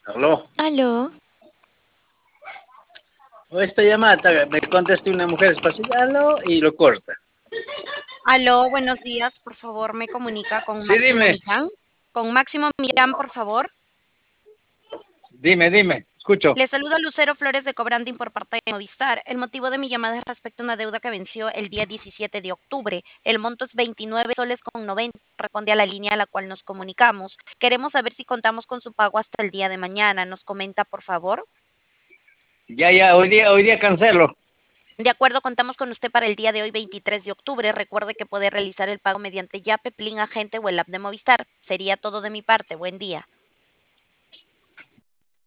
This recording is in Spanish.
Aló. Aló, O esta llamada me contesta una mujer espacial, aló, y lo corta. Aló, buenos días. Por favor, me comunica con Sí, Máximo dime, Millán. Con Máximo Millán, por favor. dime, escucho. Le saluda Lucero Flores de Cobranding por parte de Movistar. El motivo de mi llamada es respecto a una deuda que venció el día 17 de octubre. El monto es 29 soles con 90. Responde a la línea a la cual nos comunicamos. Queremos saber si contamos con su pago hasta el día de mañana. ¿Nos comenta, por favor? Ya, hoy día cancelo. De acuerdo, contamos con usted para el día de hoy, 23 de octubre. Recuerde que puede realizar el pago mediante Yape, Plin Agente o el app de Movistar. Sería todo de mi parte. Buen día.